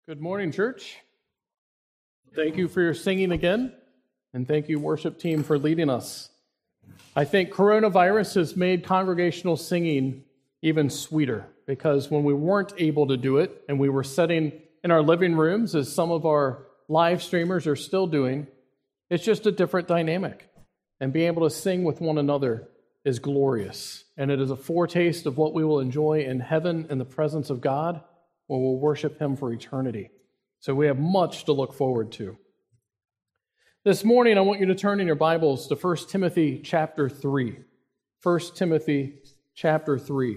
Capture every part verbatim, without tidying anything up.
Good morning, church. Thank you for your singing again, and thank you, worship team, for leading us. I think coronavirus has made congregational singing even sweeter, because when we weren't able to do it, and we were sitting in our living rooms, as some of our live streamers are still doing, it's just a different dynamic. And being able to sing with one another is glorious, and it is a foretaste of what we will enjoy in heaven in the presence of God, where we'll worship Him for eternity. So we have much to look forward to. This morning, I want you to turn in your Bibles to First Timothy chapter three. First Timothy chapter three.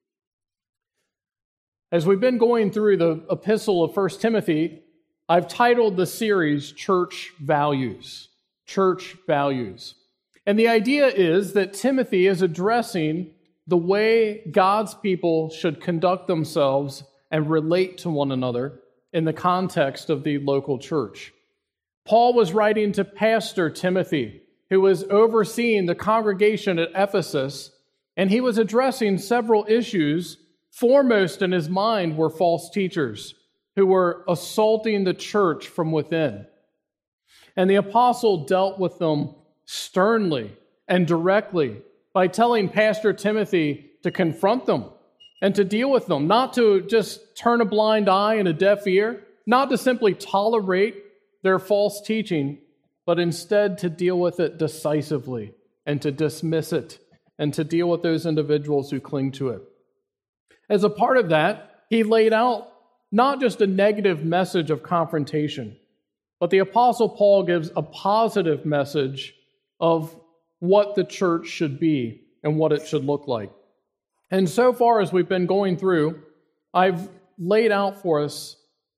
As we've been going through the epistle of First Timothy, I've titled the series Church Values. Church Values. And the idea is that Timothy is addressing the way God's people should conduct themselves and relate to one another in the context of the local church. Paul was writing to Pastor Timothy, who was overseeing the congregation at Ephesus, and he was addressing several issues. Foremost in his mind were false teachers who were assaulting the church from within. And the apostle dealt with them sternly and directly by telling Pastor Timothy to confront them and to deal with them, not to just turn a blind eye and a deaf ear, not to simply tolerate their false teaching, but instead to deal with it decisively and to dismiss it and to deal with those individuals who cling to it. As a part of that, he laid out not just a negative message of confrontation, but the Apostle Paul gives a positive message of what the church should be and what it should look like. And so far as we've been going through, I've laid out for us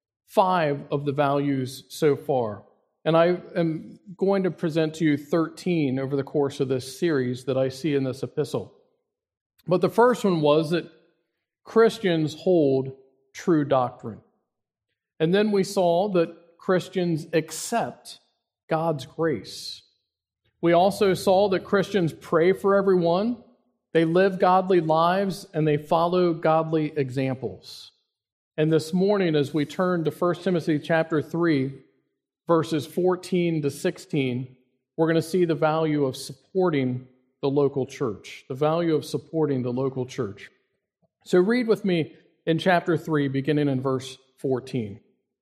five of the values so far. And I am going to present to you thirteen over the course of this series that I see in this epistle. But the first one was that Christians hold true doctrine. And then we saw that Christians accept God's grace. We also saw that Christians pray for everyone. They live godly lives, and they follow godly examples. And this morning, as we turn to First Timothy chapter three, verses fourteen to sixteen, we're going to see the value of supporting the local church, the value of supporting the local church. So read with me in chapter three, beginning in verse fourteen.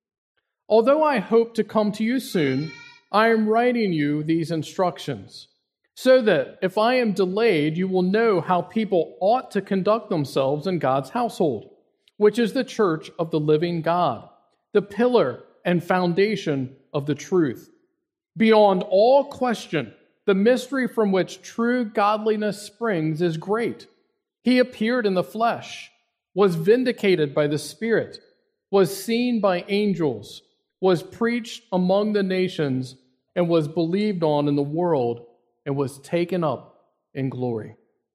Although I hope to come to you soon, I am writing you these instructions, so that if I am delayed, you will know how people ought to conduct themselves in God's household, which is the church of the living God, the pillar and foundation of the truth. Beyond all question, the mystery from which true godliness springs is great. He appeared in the flesh, was vindicated by the Spirit, was seen by angels, was preached among the nations, and was believed on in the world, and was taken up in glory.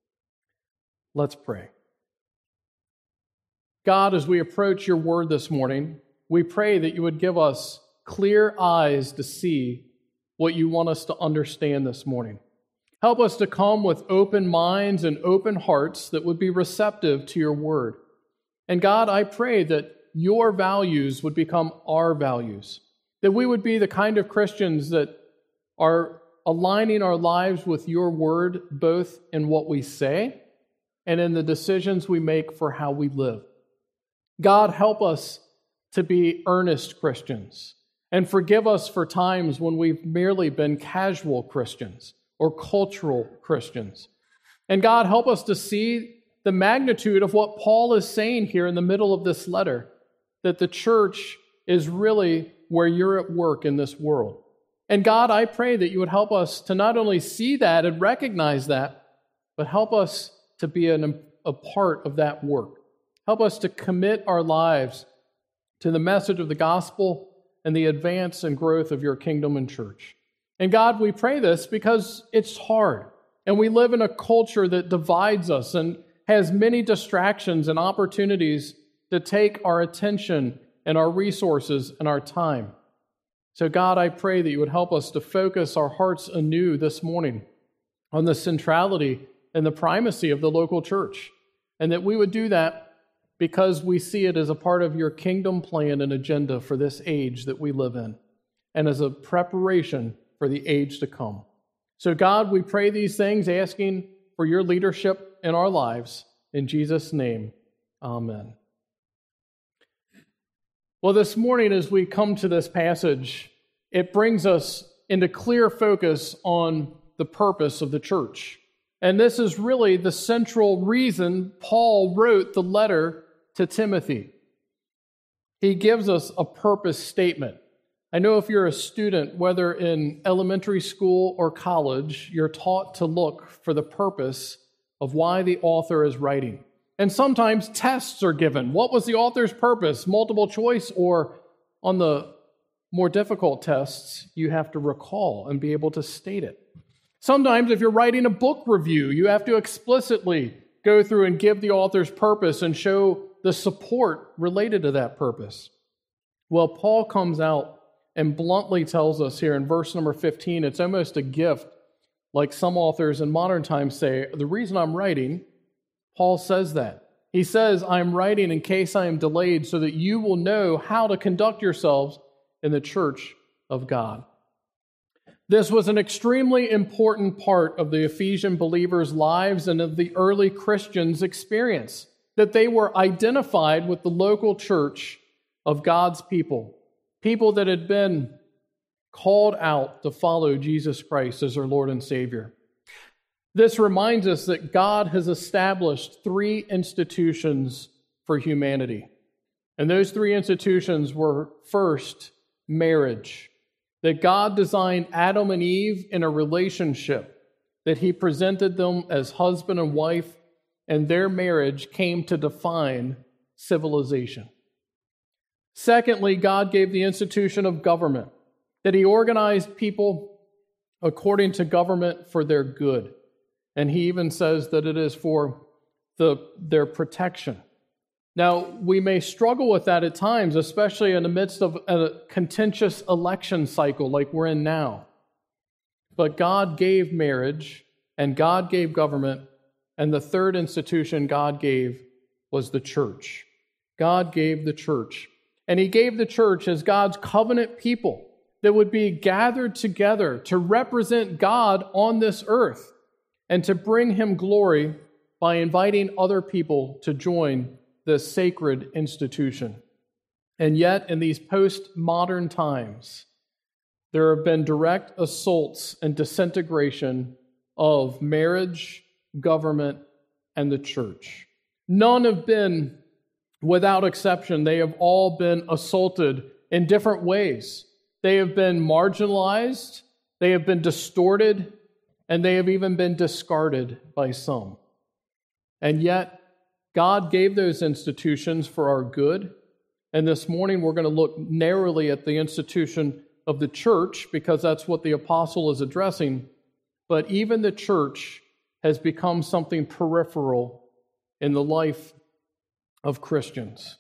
Let's pray. God, as we approach your word this morning, we pray that you would give us clear eyes to see what you want us to understand this morning. Help us to come with open minds and open hearts that would be receptive to your word. And God, I pray that your values would become our values, that we would be the kind of Christians that are aligning our lives with your word, both in what we say and in the decisions we make for how we live. God, help us to be earnest Christians, and forgive us for times when we've merely been casual Christians or cultural Christians. And God, help us to see the magnitude of what Paul is saying here in the middle of this letter, that the church is really where you're at work in this world. And God, I pray that you would help us to not only see that and recognize that, but help us to be an, a part of that work. Help us to commit our lives to the message of the gospel and the advance and growth of your kingdom and church. And God, we pray this because it's hard, and we live in a culture that divides us and has many distractions and opportunities to take our attention and our resources and our time. So God, I pray that you would help us to focus our hearts anew this morning on the centrality and the primacy of the local church, and that we would do that because we see it as a part of your kingdom plan and agenda for this age that we live in, and as a preparation for the age to come. So God, we pray these things, asking for your leadership in our lives. In Jesus' name, amen. Well, this morning as we come to this passage, it brings us into clear focus on the purpose of the church. And this is really the central reason Paul wrote the letter to Timothy. He gives us a purpose statement. I know if you're a student, whether in elementary school or college, you're taught to look for the purpose of why the author is writing. And sometimes tests are given. What was the author's purpose? Multiple choice, or on the more difficult tests, you have to recall and be able to state it. Sometimes if you're writing a book review, you have to explicitly go through and give the author's purpose and show the support related to that purpose. Well, Paul comes out and bluntly tells us here in verse number fifteen, it's almost a gift, like some authors in modern times say, the reason I'm writing, Paul says that. He says, I'm writing in case I am delayed so that you will know how to conduct yourselves in the church of God. This was an extremely important part of the Ephesian believers' lives and of the early Christians' experience, that they were identified with the local church of God's people. People that had been called out to follow Jesus Christ as their Lord and Savior. This reminds us that God has established three institutions for humanity. And those three institutions were, first, marriage. That God designed Adam and Eve in a relationship, that He presented them as husband and wife, and their marriage came to define civilization. Secondly, God gave the institution of government, that He organized people according to government for their good. And He even says that it is for the, their protection. Now, we may struggle with that at times, especially in the midst of a contentious election cycle like we're in now. But God gave marriage, and God gave government, and the third institution God gave was the church. God gave the church. And He gave the church as God's covenant people that would be gathered together to represent God on this earth and to bring Him glory by inviting other people to join this sacred institution. And yet, in these postmodern times, there have been direct assaults and disintegration of marriage, government, and the church. None have been without exception. They have all been assaulted in different ways. They have been marginalized, they have been distorted, and they have even been discarded by some. And yet, God gave those institutions for our good. And this morning we're going to look narrowly at the institution of the church because that's what the apostle is addressing. But even the church has become something peripheral in the life of Christians.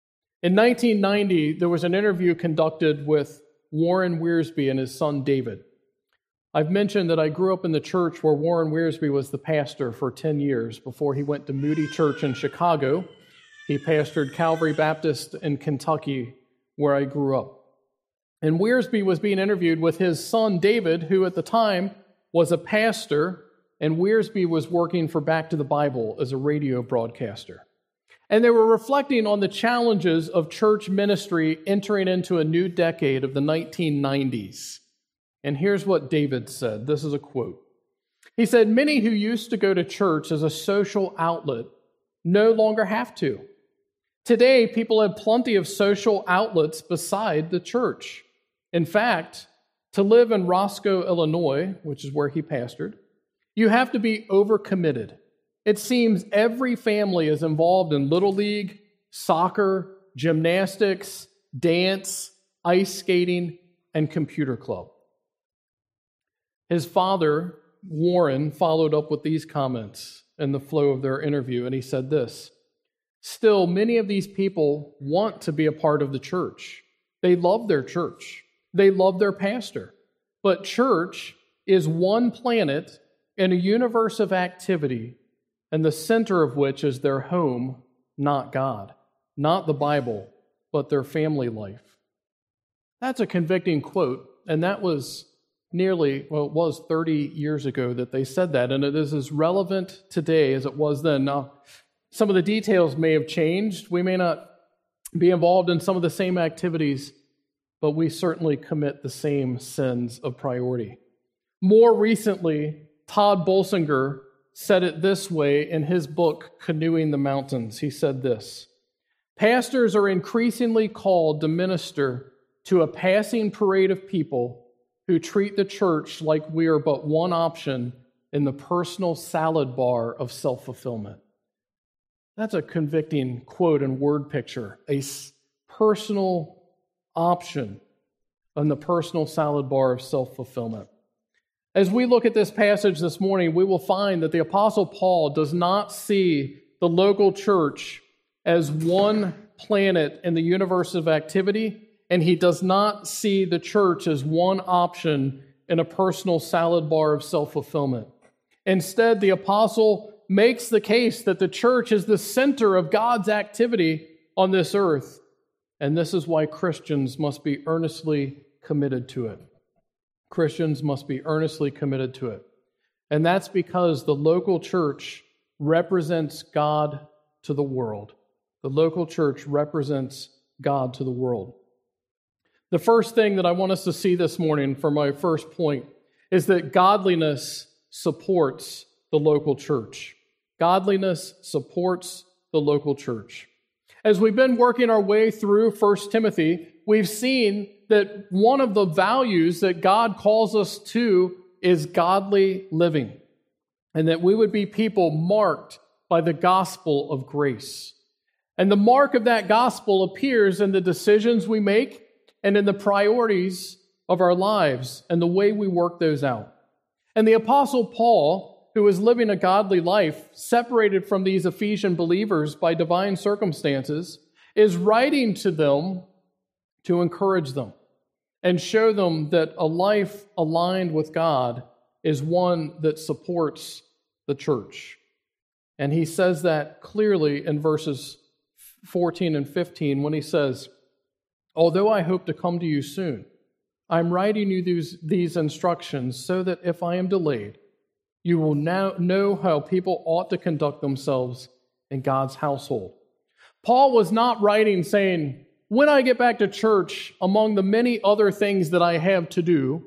In nineteen ninety, there was an interview conducted with Warren Wiersbe and his son David. I've mentioned that I grew up in the church where Warren Wiersbe was the pastor for ten years before he went to Moody Church in Chicago. He pastored Calvary Baptist in Kentucky, where I grew up. And Wiersbe was being interviewed with his son David, who at the time was a pastor, and Wiersbe was working for Back to the Bible as a radio broadcaster. And they were reflecting on the challenges of church ministry entering into a new decade of the nineteen nineties. And here's what David said. This is a quote. He said, "Many who used to go to church as a social outlet no longer have to. Today, people have plenty of social outlets beside the church. In fact, to live in Roscoe, Illinois, which is where he pastored, you have to be overcommitted. It seems every family is involved in Little League, soccer, gymnastics, dance, ice skating, and computer club." His father, Warren, followed up with these comments in the flow of their interview, and he said this, "Still, many of these people want to be a part of the church. They love their church. They love their pastor. But church is one planet in a universe of activity, and the center of which is their home, not God, not the Bible, but their family life. That's a convicting quote, and that was nearly, well, it was thirty years ago that they said that, and it is as relevant today as it was then. Now, some of the details may have changed. We may not be involved in some of the same activities, but we certainly commit the same sins of priority. More recently, Todd Bolsinger said it this way in his book, Canoeing the Mountains. He said this: "Pastors are increasingly called to minister to a passing parade of people who treat the church like we are but one option in the personal salad bar of self-fulfillment." That's a convicting quote and word picture. A personal option on the personal salad bar of self-fulfillment. As we look at this passage this morning, we will find that the Apostle Paul does not see the local church as one planet in the universe of activity, and he does not see the church as one option in a personal salad bar of self-fulfillment. Instead, the apostle makes the case that the church is the center of God's activity on this earth, and this is why Christians must be earnestly committed to it. Christians must be earnestly committed to it. And that's because the local church represents God to the world. The local church represents God to the world. The first thing that I want us to see this morning for my first point is that godliness supports the local church. Godliness supports the local church. As we've been working our way through First Timothy, we've seen that one of the values that God calls us to is godly living, and that we would be people marked by the gospel of grace. And the mark of that gospel appears in the decisions we make and in the priorities of our lives and the way we work those out. And the Apostle Paul, who is living a godly life, separated from these Ephesian believers by divine circumstances, is writing to them to encourage them and show them that a life aligned with God is one that supports the church. And he says that clearly in verses fourteen and fifteen when he says, "Although I hope to come to you soon, I'm writing you these, these instructions so that if I am delayed, you will now know how people ought to conduct themselves in God's household." Paul was not writing saying, when I get back to church, among the many other things that I have to do,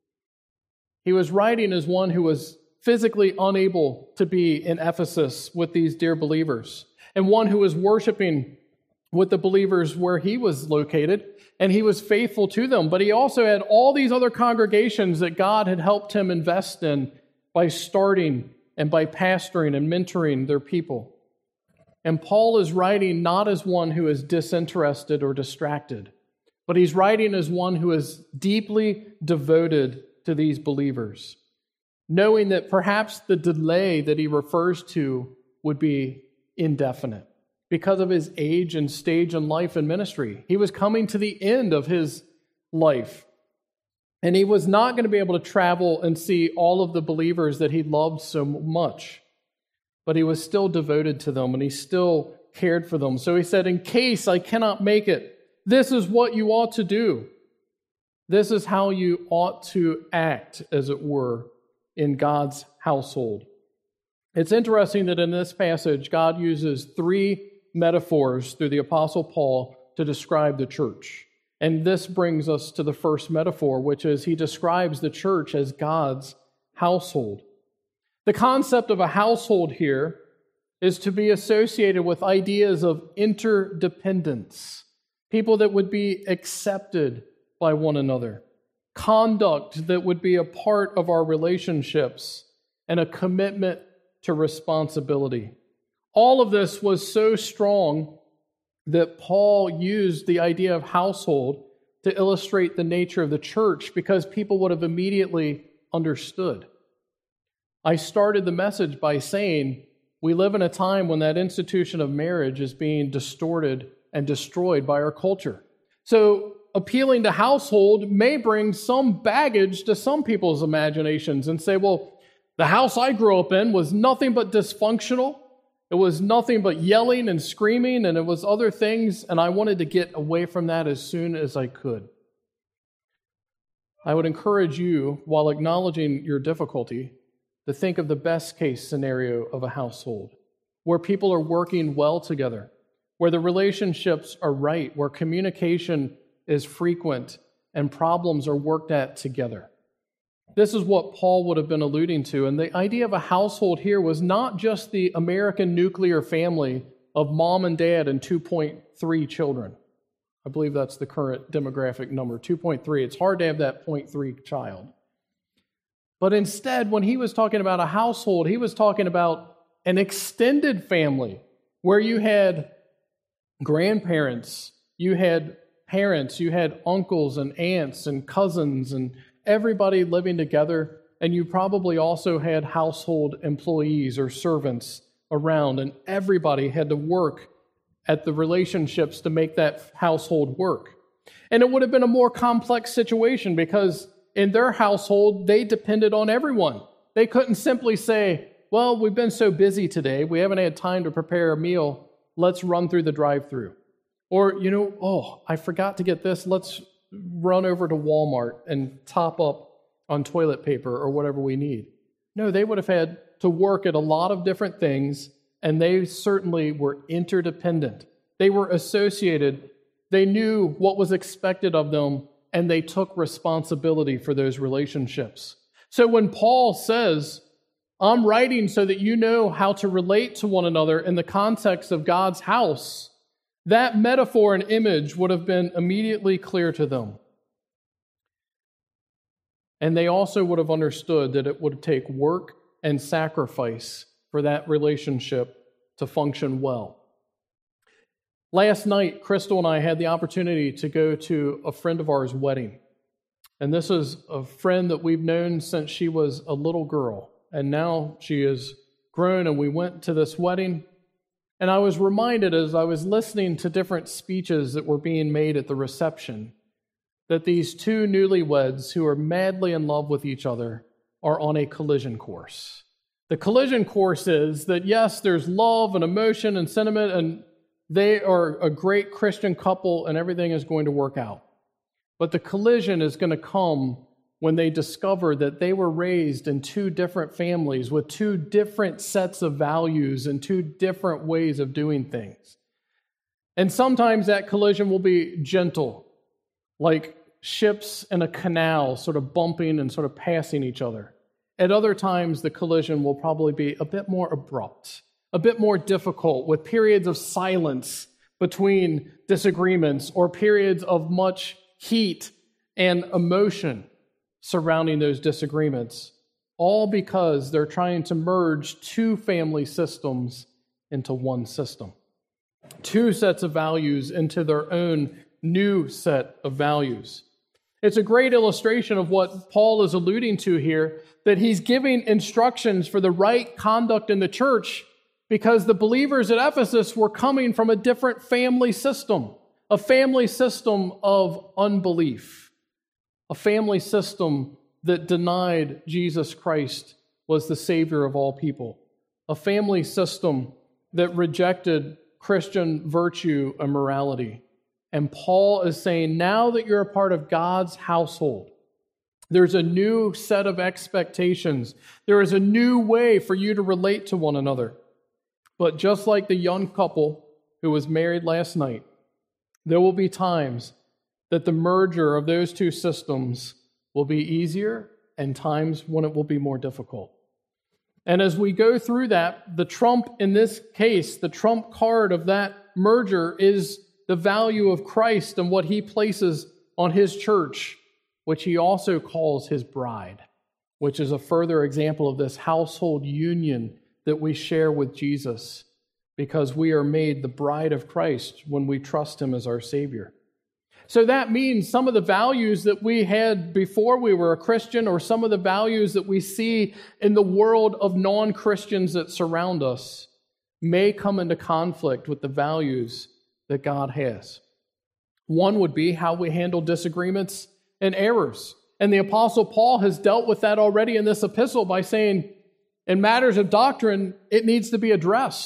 he was writing as one who was physically unable to be in Ephesus with these dear believers, and one who was worshiping with the believers where he was located, and he was faithful to them. But he also had all these other congregations that God had helped him invest in by starting and by pastoring and mentoring their people. And Paul is writing not as one who is disinterested or distracted, but he's writing as one who is deeply devoted to these believers, knowing that perhaps the delay that he refers to would be indefinite because of his age and stage in life and ministry. He was coming to the end of his life, and he was not going to be able to travel and see all of the believers that he loved so much. But he was still devoted to them, and he still cared for them. So he said, in case I cannot make it, this is what you ought to do. This is how you ought to act, as it were, in God's household. It's interesting that in this passage, God uses three metaphors through the Apostle Paul to describe the church. And this brings us to the first metaphor, which is he describes the church as God's household. The concept of a household here is to be associated with ideas of interdependence, people that would be accepted by one another, conduct that would be a part of our relationships, and a commitment to responsibility. All of this was so strong that Paul used the idea of household to illustrate the nature of the church because people would have immediately understood. I started the message by saying we live in a time when that institution of marriage is being distorted and destroyed by our culture. So appealing to household may bring some baggage to some people's imaginations and say, well, the house I grew up in was nothing but dysfunctional, It was nothing but yelling and screaming, and it was other things, and I wanted to get away from that as soon as I could. I would encourage you, while acknowledging your difficulty, to think of the best case scenario of a household, where people are working well together, where the relationships are right, where communication is frequent, and problems are worked at together. This is what Paul would have been alluding to, and the idea of a household here was not just the American nuclear family of mom and dad and two point three children. I believe that's the current demographic number, two point three. It's hard to have that zero point three child. But instead, when he was talking about a household, he was talking about an extended family where you had grandparents, you had parents, you had uncles and aunts and cousins and everybody living together, and you probably also had household employees or servants around, and everybody had to work at the relationships to make that household work. And it would have been a more complex situation because in their household, they depended on everyone. They couldn't simply say, well, we've been so busy today, we haven't had time to prepare a meal, let's run through the drive-thru. Or, you know, oh, I forgot to get this, let's run over to Walmart and top up on toilet paper or whatever we need. No, they would have had to work at a lot of different things, and they certainly were interdependent. They were associated, they knew what was expected of them, and they took responsibility for those relationships. So when Paul says, I'm writing so that you know how to relate to one another in the context of God's house, that metaphor and image would have been immediately clear to them. And they also would have understood that it would take work and sacrifice for that relationship to function well. Last night, Crystal and I had the opportunity to go to a friend of ours' wedding. And this is a friend that we've known since she was a little girl. And now she is grown, and we went to this wedding. And I was reminded as I was listening to different speeches that were being made at the reception that these two newlyweds who are madly in love with each other are on a collision course. The collision course is that, yes, there's love and emotion and sentiment, and they are a great Christian couple, and everything is going to work out. But the collision is going to come when they discover that they were raised in two different families with two different sets of values and two different ways of doing things. And sometimes that collision will be gentle, like ships in a canal sort of bumping and sort of passing each other. At other times, the collision will probably be a bit more abrupt, a bit more difficult, with periods of silence between disagreements or periods of much heat and emotion surrounding those disagreements, all because they're trying to merge two family systems into one system, two sets of values into their own new set of values. It's a great illustration of what Paul is alluding to here, that he's giving instructions for the right conduct in the church because the believers at Ephesus were coming from a different family system, a family system of unbelief, a family system that denied Jesus Christ was the Savior of all people, a family system that rejected Christian virtue and morality. And Paul is saying, now that you're a part of God's household, there's a new set of expectations. There is a new way for you to relate to one another. But just like the young couple who was married last night, there will be times that the merger of those two systems will be easier and times when it will be more difficult. And as we go through that, the trump in this case, the trump card of that merger is the value of Christ and what he places on his church, which he also calls his bride, which is a further example of this household union that we share with Jesus because we are made the bride of Christ when we trust him as our Savior. So that means some of the values that we had before we were a Christian, or some of the values that we see in the world of non-Christians that surround us, may come into conflict with the values that God has. One would be how we handle disagreements and errors. And the Apostle Paul has dealt with that already in this epistle by saying, in matters of doctrine, it needs to be addressed.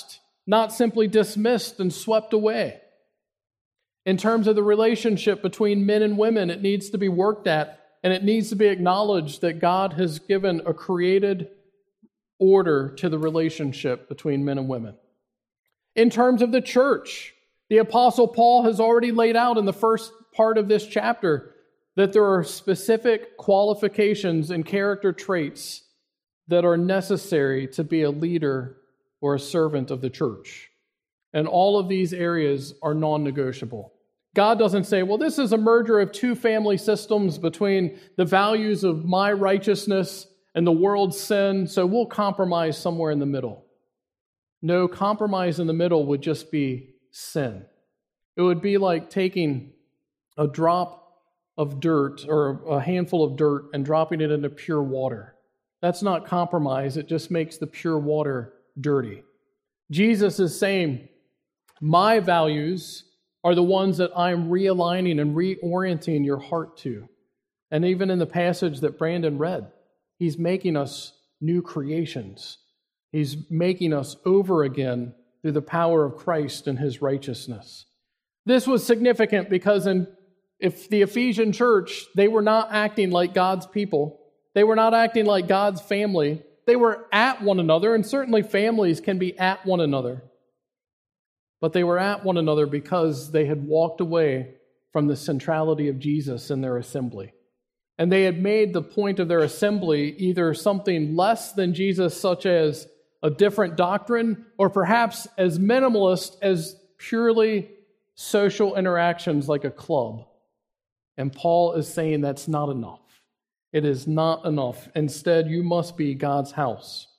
not simply dismissed and swept away. In terms of the relationship between men and women, it needs to be worked at, and it needs to be acknowledged that God has given a created order to the relationship between men and women. In terms of the church, the Apostle Paul has already laid out in the first part of this chapter that there are specific qualifications and character traits that are necessary to be a leader or a servant of the church. And all of these areas are non-negotiable. God doesn't say, well, this is a merger of two family systems between the values of my righteousness and the world's sin, so we'll compromise somewhere in the middle. No, compromise in the middle would just be sin. It would be like taking a drop of dirt or a handful of dirt and dropping it into pure water. That's not compromise. It just makes the pure water dirty. Jesus is saying, my values are the ones that I'm realigning and reorienting your heart to. And even in the passage that Brandon read, he's making us new creations. He's making us over again through the power of Christ and his righteousness. This was significant because in if the Ephesian church, they were not acting like God's people. They were not acting like God's family. They were at one another, and certainly families can be at one another. But they were at one another because they had walked away from the centrality of Jesus in their assembly. And they had made the point of their assembly either something less than Jesus, such as a different doctrine, or perhaps as minimalist as purely social interactions like a club. And Paul is saying that's not enough. It is not enough. Instead, you must be God's house.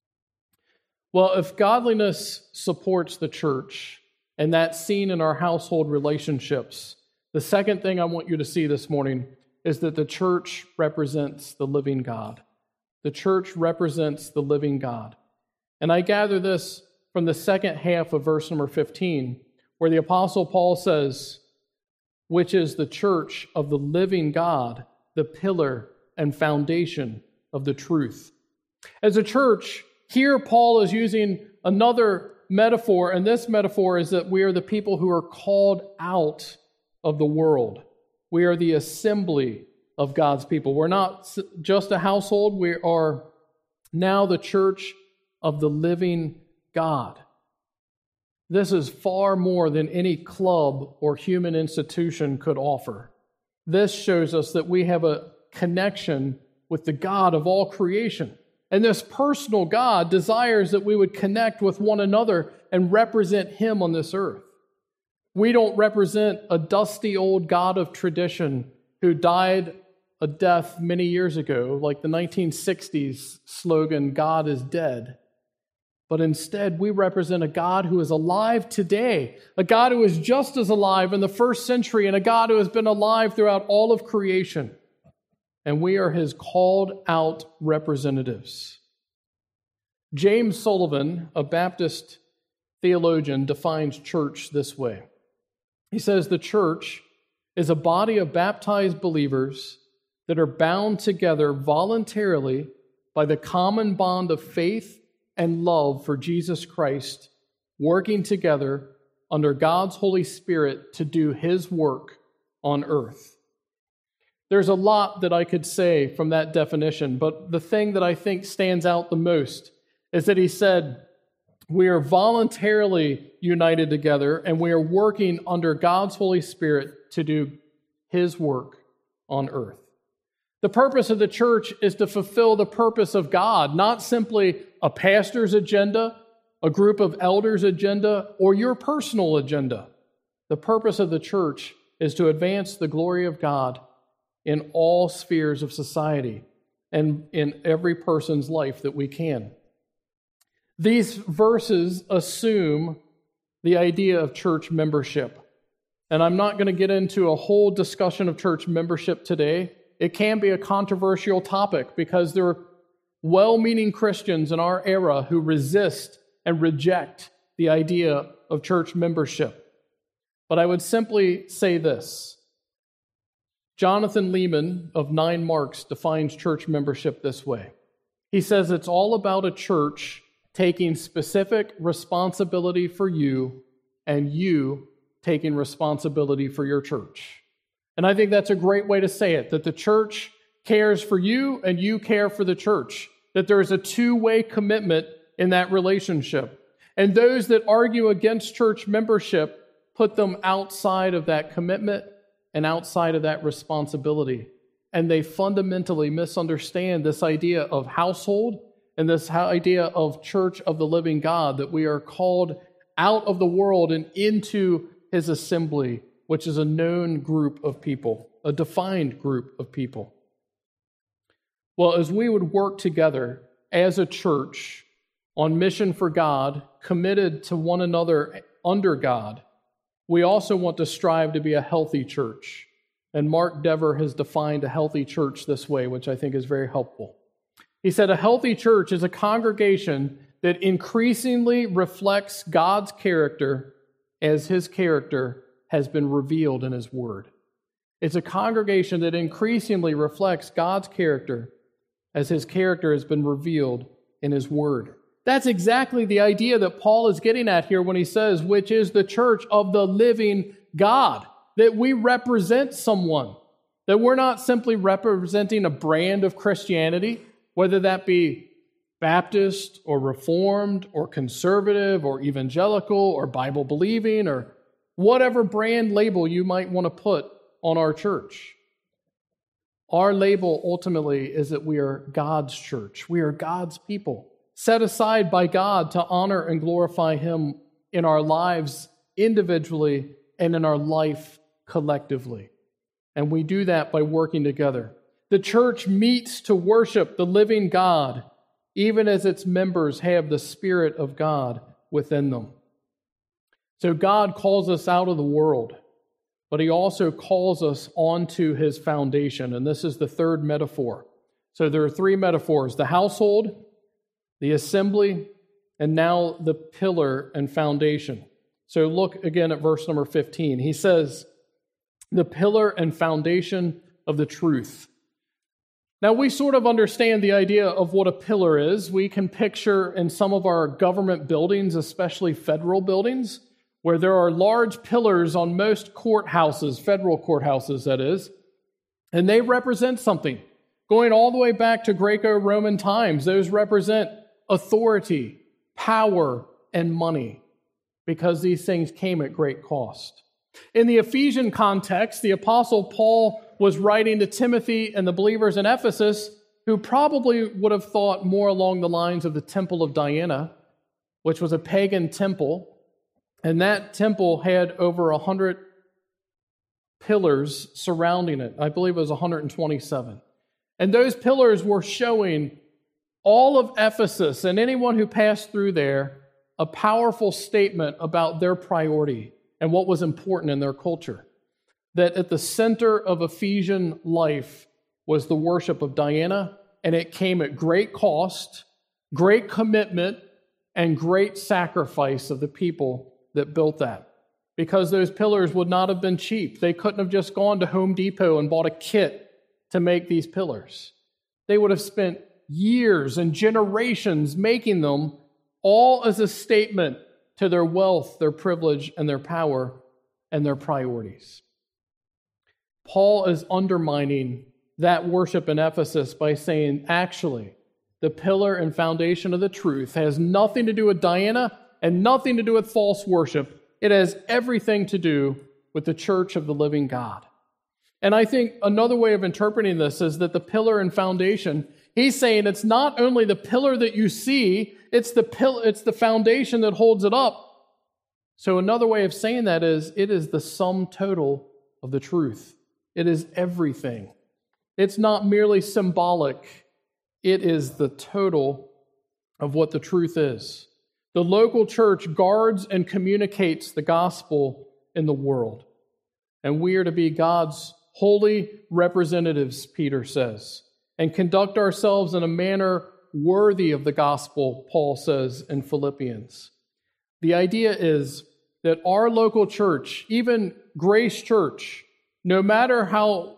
Well, if godliness supports the church, and that's seen in our household relationships, the second thing I want you to see this morning is that the church represents the living God. The church represents the living God. And I gather this from the second half of verse number fifteen, where the Apostle Paul says, which is the church of the living God, the pillar and foundation of the truth. As a church, here Paul is using another metaphor, and this metaphor is that we are the people who are called out of the world. We are the assembly of God's people. We're not just a household, we are now the church of the living God. This is far more than any club or human institution could offer. This shows us that we have a connection with the God of all creation. And this personal God desires that we would connect with one another and represent Him on this earth. We don't represent a dusty old God of tradition who died a death many years ago, like the nineteen sixties slogan, God is dead. But instead, we represent a God who is alive today, a God who is just as alive in the first century, and a God who has been alive throughout all of creation. And we are His called out representatives. James Sullivan, a Baptist theologian, defines church this way. He says, the church is a body of baptized believers that are bound together voluntarily by the common bond of faith and love for Jesus Christ, working together under God's Holy Spirit to do His work on earth. There's a lot that I could say from that definition, but the thing that I think stands out the most is that he said, we are voluntarily united together and we are working under God's Holy Spirit to do His work on earth. The purpose of the church is to fulfill the purpose of God, not simply a pastor's agenda, a group of elders' agenda, or your personal agenda. The purpose of the church is to advance the glory of God in all spheres of society and in every person's life that we can. These verses assume the idea of church membership. And I'm not going to get into a whole discussion of church membership today. It can be a controversial topic because there are well-meaning Christians in our era who resist and reject the idea of church membership. But I would simply say this. Jonathan Leeman of Nine Marks defines church membership this way. He says it's all about a church taking specific responsibility for you and you taking responsibility for your church. And I think that's a great way to say it, that the church cares for you and you care for the church, that there is a two-way commitment in that relationship. And those that argue against church membership put them outside of that commitment and outside of that responsibility. And they fundamentally misunderstand this idea of household and this idea of church of the living God, that we are called out of the world and into his assembly, which is a known group of people, a defined group of people. Well, as we would work together as a church on mission for God, committed to one another under God, we also want to strive to be a healthy church. And Mark Dever has defined a healthy church this way, which I think is very helpful. He said, a healthy church is a congregation that increasingly reflects God's character as his character has been revealed in his word. It's a congregation that increasingly reflects God's character as his character has been revealed in his word. That's exactly the idea that Paul is getting at here when he says, which is the church of the living God, that we represent someone, that we're not simply representing a brand of Christianity, whether that be Baptist or Reformed or conservative or evangelical or Bible believing or whatever brand label you might want to put on our church. Our label ultimately is that we are God's church. We are God's people, set aside by God to honor and glorify him in our lives individually and in our life collectively. And we do that by working together. The church meets to worship the living God, even as its members have the Spirit of God within them. So God calls us out of the world, but he also calls us onto his foundation. And this is the third metaphor. So there are three metaphors: the household, the assembly, and now the pillar and foundation. So look again at verse number fifteen. He says, the pillar and foundation of the truth. Now, we sort of understand the idea of what a pillar is. We can picture in some of our government buildings, especially federal buildings, where there are large pillars on most courthouses, federal courthouses, that is, and they represent something. Going all the way back to Greco-Roman times, those represent authority, power, and money, because these things came at great cost. In the Ephesian context, the Apostle Paul was writing to Timothy and the believers in Ephesus, who probably would have thought more along the lines of the Temple of Diana, which was a pagan temple. And that temple had over one hundred pillars surrounding it. I believe it was one hundred twenty-seven. And those pillars were showing all of Ephesus and anyone who passed through there a powerful statement about their priority and what was important in their culture. That at the center of Ephesian life was the worship of Diana, and it came at great cost, great commitment, and great sacrifice of the people that built that. Because those pillars would not have been cheap. They couldn't have just gone to Home Depot and bought a kit to make these pillars. They would have spent years and generations making them, all as a statement to their wealth, their privilege, and their power, and their priorities. Paul is undermining that worship in Ephesus by saying, actually, the pillar and foundation of the truth has nothing to do with Diana and nothing to do with false worship. It has everything to do with the church of the living God. And I think another way of interpreting this is that the pillar and foundation, he's saying it's not only the pillar that you see, it's the pill- it's the foundation that holds it up. So another way of saying that is, it is the sum total of the truth. It is everything. It's not merely symbolic. It is the total of what the truth is. The local church guards and communicates the gospel in the world. And we are to be God's holy representatives, Peter says, and conduct ourselves in a manner worthy of the gospel, Paul says in Philippians. The idea is that our local church, even Grace Church, no matter how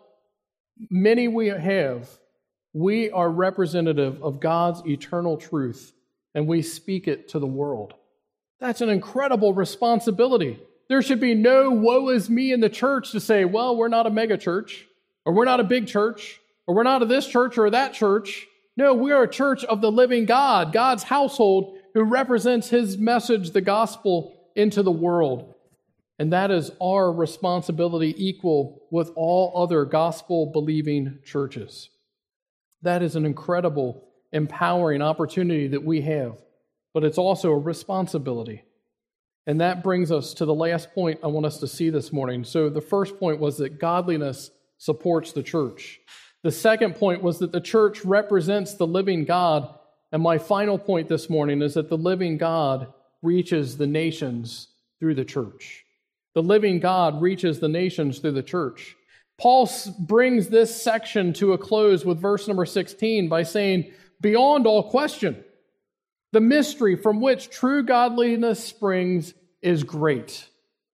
many we have, we are representative of God's eternal truth and we speak it to the world. That's an incredible responsibility. There should be no woe is me in the church to say, well, we're not a mega church, or we're not a big church, or we're not of this church or that church. No, we are a church of the living God, God's household, who represents his message, the gospel, into the world. And that is our responsibility, equal with all other gospel-believing churches. That is an incredible, empowering opportunity that we have, but it's also a responsibility. And that brings us to the last point I want us to see this morning. So the first point was that godliness supports the church. The second point was that the church represents the living God. And my final point this morning is that the living God reaches the nations through the church. The living God reaches the nations through the church. Paul brings this section to a close with verse number sixteen by saying, beyond all question, the mystery from which true godliness springs is great.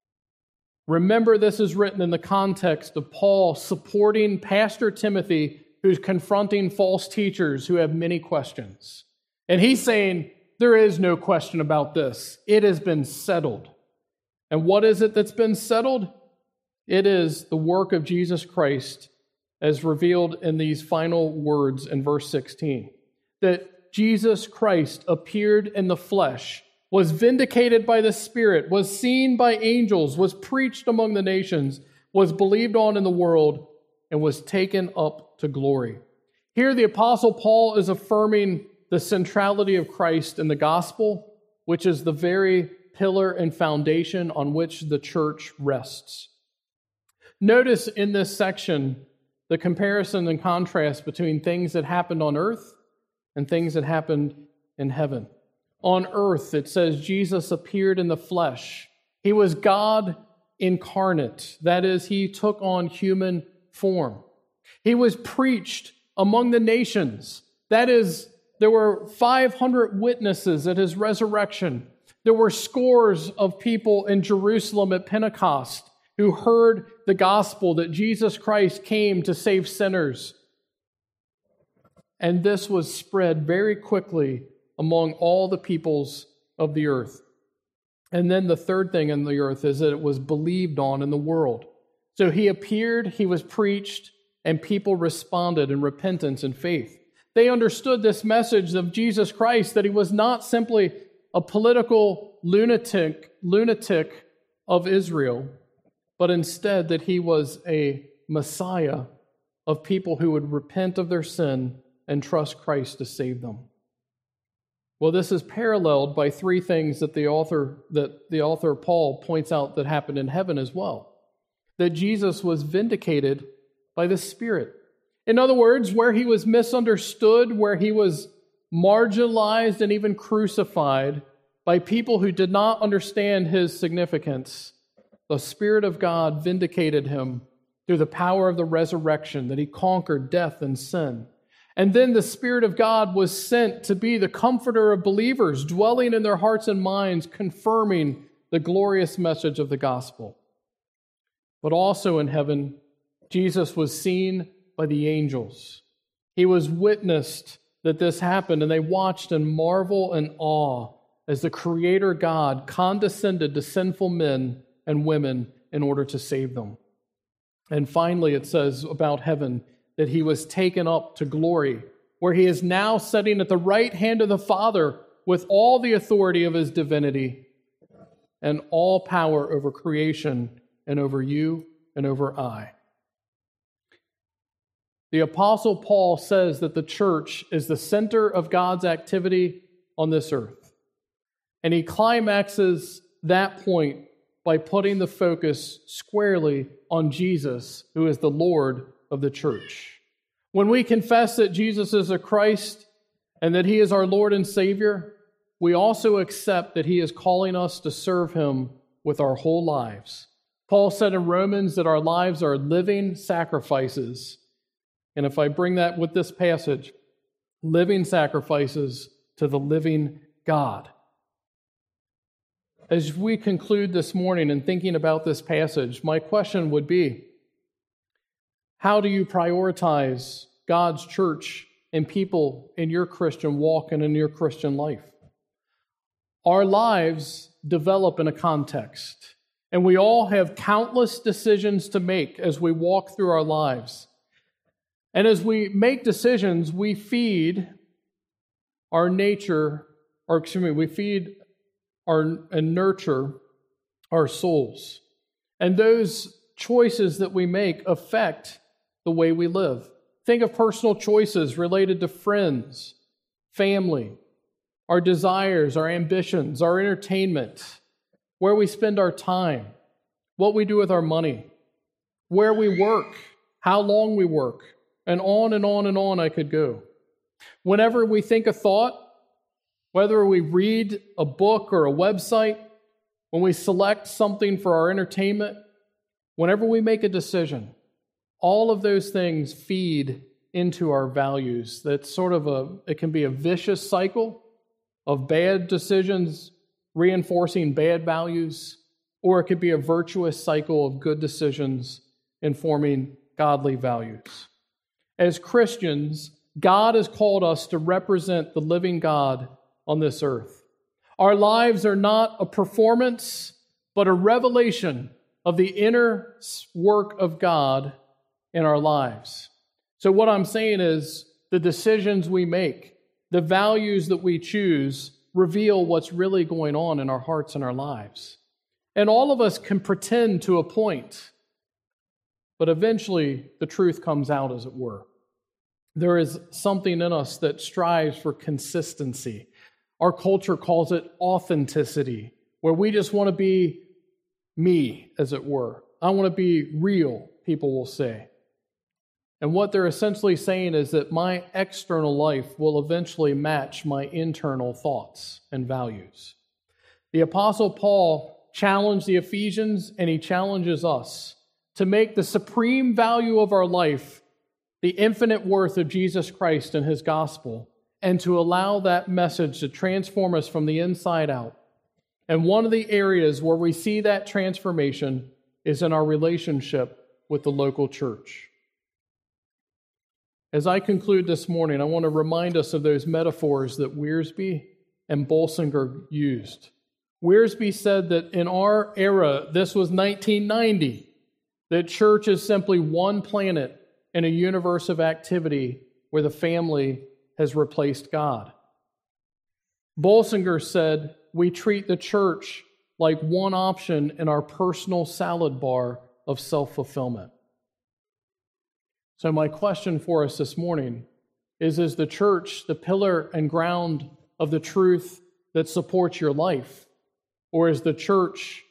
Remember, this is written in the context of Paul supporting Pastor Timothy, who's confronting false teachers who have many questions. And he's saying, there is no question about this. It has been settled. And what is it that's been settled? It is the work of Jesus Christ as revealed in these final words in verse sixteen. That Jesus Christ appeared in the flesh, was vindicated by the Spirit, was seen by angels, was preached among the nations, was believed on in the world, and was taken up to glory. Here the Apostle Paul is affirming the centrality of Christ in the gospel, which is the very pillar and foundation on which the church rests. Notice in this section the comparison and contrast between things that happened on earth and things that happened in heaven. On earth, it says Jesus appeared in the flesh. He was God incarnate. That is, he took on human form. He was preached among the nations. That is, there were five hundred witnesses at his resurrection. There were scores of people in Jerusalem at Pentecost who heard the gospel that Jesus Christ came to save sinners. And this was spread very quickly among all the peoples of the earth. And then the third thing in the earth is that it was believed on in the world. So he appeared, he was preached, and people responded in repentance and faith. They understood this message of Jesus Christ, that he was not simply a political lunatic, lunatic of Israel, but instead that he was a Messiah of people who would repent of their sin and trust Christ to save them. Well, this is paralleled by three things that the author that the author Paul points out that happened in heaven as well. That Jesus was vindicated by the Spirit. In other words, where he was misunderstood, where he was marginalized and even crucified by people who did not understand his significance, the Spirit of God vindicated him through the power of the resurrection, that he conquered death and sin. And then the Spirit of God was sent to be the comforter of believers, dwelling in their hearts and minds, confirming the glorious message of the gospel. But also in heaven, Jesus was seen by the angels. He was witnessed that this happened, and they watched in marvel and awe as the Creator God condescended to sinful men and women in order to save them. And finally, it says about heaven that he was taken up to glory, where he is now sitting at the right hand of the Father with all the authority of his divinity and all power over creation and over you and over I. The Apostle Paul says that the church is the center of God's activity on this earth. And he climaxes that point by putting the focus squarely on Jesus, who is the Lord of the church. When we confess that Jesus is a Christ and that he is our Lord and Savior, we also accept that he is calling us to serve him with our whole lives. Paul said in Romans that our lives are living sacrifices. And if I bring that with this passage, living sacrifices to the living God. As we conclude this morning in thinking about this passage, my question would be, how do you prioritize God's church and people in your Christian walk and in your Christian life? Our lives develop in a context, and we all have countless decisions to make as we walk through our lives. And as we make decisions, we feed our nature, or excuse me, we feed our and nurture our souls. And those choices that we make affect the way we live. Think of personal choices related to friends, family, our desires, our ambitions, our entertainment, where we spend our time, what we do with our money, where we work, how long we work, and on and on and on I could go. Whenever we think a thought, whether we read a book or a website, when we select something for our entertainment, whenever we make a decision, all of those things feed into our values. That's sort of a, it can be a vicious cycle of bad decisions reinforcing bad values, or it could be a virtuous cycle of good decisions informing godly values. As Christians, God has called us to represent the living God on this earth. Our lives are not a performance, but a revelation of the inner work of God in our lives. So what I'm saying is the decisions we make, the values that we choose, reveal what's really going on in our hearts and our lives. And all of us can pretend to a point, but eventually the truth comes out, as it were. There is something in us that strives for consistency. Our culture calls it authenticity, where we just want to be me, as it were. I want to be real, people will say. And what they're essentially saying is that my external life will eventually match my internal thoughts and values. The Apostle Paul challenged the Ephesians, and he challenges us to make the supreme value of our life the infinite worth of Jesus Christ and his gospel, and to allow that message to transform us from the inside out. And one of the areas where we see that transformation is in our relationship with the local church. As I conclude this morning, I want to remind us of those metaphors that Wiersbe and Bolsinger used. Wiersbe said that in our era, this was nineteen ninety, that church is simply one planet in a universe of activity where the family has replaced God. Bolsinger said, we treat the church like one option in our personal salad bar of self-fulfillment. So my question for us this morning is, is the church the pillar and ground of the truth that supports your life? Or is the church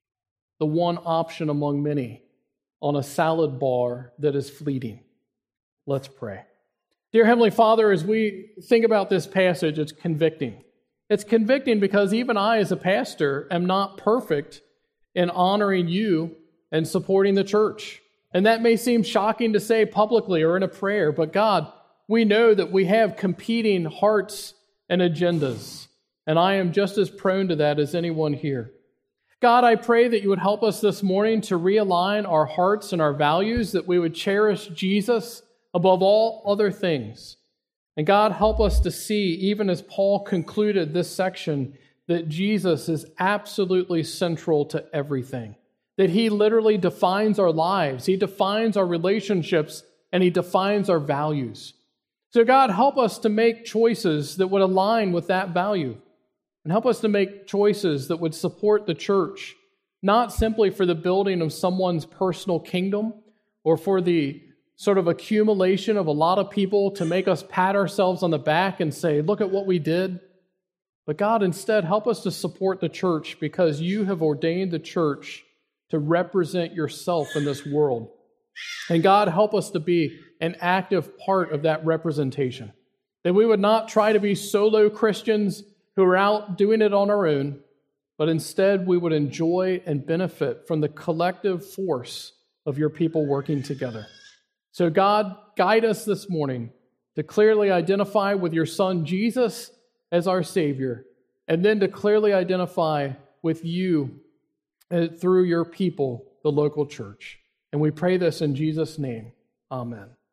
the one option among many on a salad bar that is fleeting? Let's pray. Dear Heavenly Father, as we think about this passage, it's convicting. It's convicting because even I, as a pastor, am not perfect in honoring you and supporting the church. And that may seem shocking to say publicly or in a prayer, but God, we know that we have competing hearts and agendas, and I am just as prone to that as anyone here. God, I pray that you would help us this morning to realign our hearts and our values, that we would cherish Jesus above all other things. And God, help us to see, even as Paul concluded this section, that Jesus is absolutely central to everything. That he literally defines our lives, he defines our relationships, and he defines our values. So God, help us to make choices that would align with that value. And help us to make choices that would support the church, not simply for the building of someone's personal kingdom or for the sort of accumulation of a lot of people to make us pat ourselves on the back and say, look at what we did. But God, instead, help us to support the church because you have ordained the church to represent yourself in this world. And God, help us to be an active part of that representation. That we would not try to be solo Christians who are out doing it on our own, but instead we would enjoy and benefit from the collective force of your people working together. So God, guide us this morning to clearly identify with your Son Jesus as our Savior, and then to clearly identify with you through your people, the local church. And we pray this in Jesus' name. Amen.